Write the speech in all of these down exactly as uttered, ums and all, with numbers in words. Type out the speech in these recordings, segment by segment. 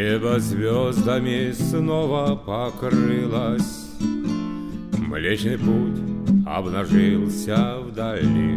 Небо звездами снова покрылось, Млечный путь обнажился вдали.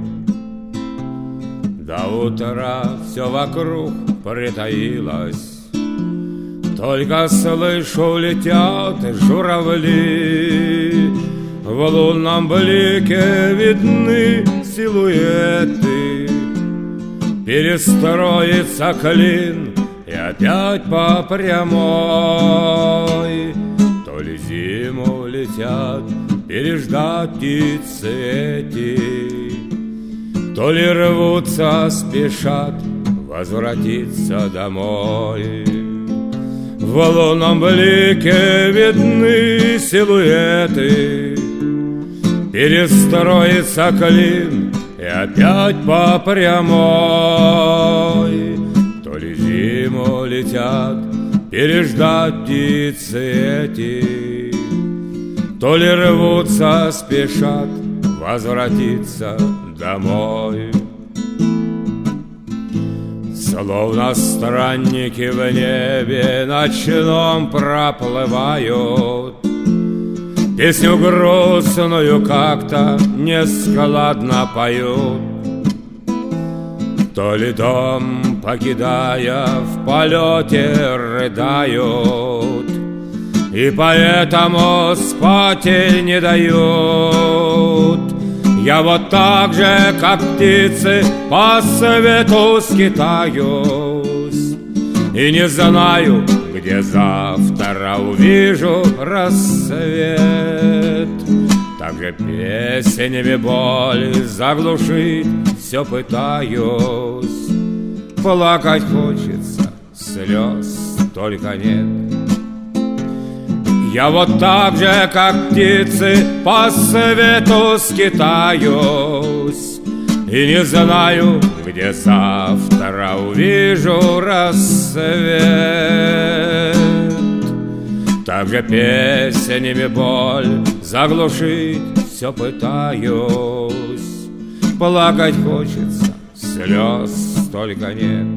До утра все вокруг притаилось, только слышу, летят журавли. В лунном блике видны силуэты, перестроится клин и опять по прямой. То ли зиму летят переждать птицы эти, то ли рвутся, спешат возвратиться домой. В лунном блике видны силуэты, перестроится клин и опять по прямой. То ли зиму летят переждать птицы эти, то ли рвутся, спешат возвратиться домой. Словно странники в небе ночном проплывают, песню грустную как-то нескладно поют. То ли дом, покидая, в полете рыдают, и поэтому спать не дают. Я вот так же, как птицы, по свету скитаюсь, и не знаю, где завтра увижу рассвет. Так же песнями боли заглушить все пытаюсь. Плакать хочется, слез только нет. Я вот так же, как птицы, по свету скитаюсь, и не знаю, где завтра увижу рассвет. Так же песнями боль заглушить все пытаюсь. Плакать хочется, слез только нет.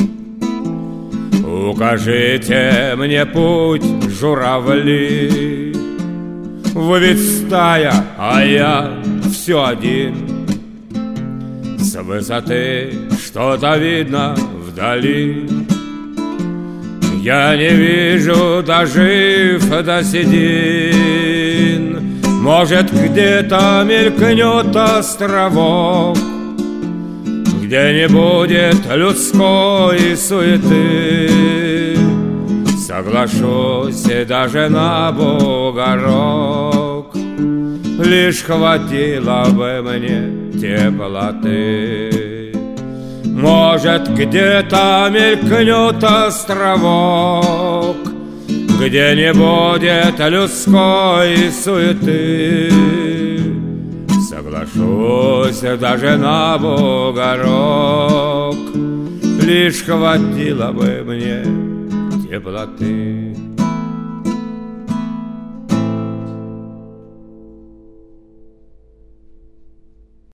Укажите мне путь, журавли, вы ведь стая, а я все один. С высоты что-то видно вдали, я не вижу, дожив до седин. Может, где-то мелькнет островок, где не будет людской суеты. Соглашусь даже на бугорок, лишь хватило бы мне теплоты. Может, где-то мелькнет островок, где не будет людской суеты. Соглашусь даже на бугорок, лишь хватило бы мне теплоты.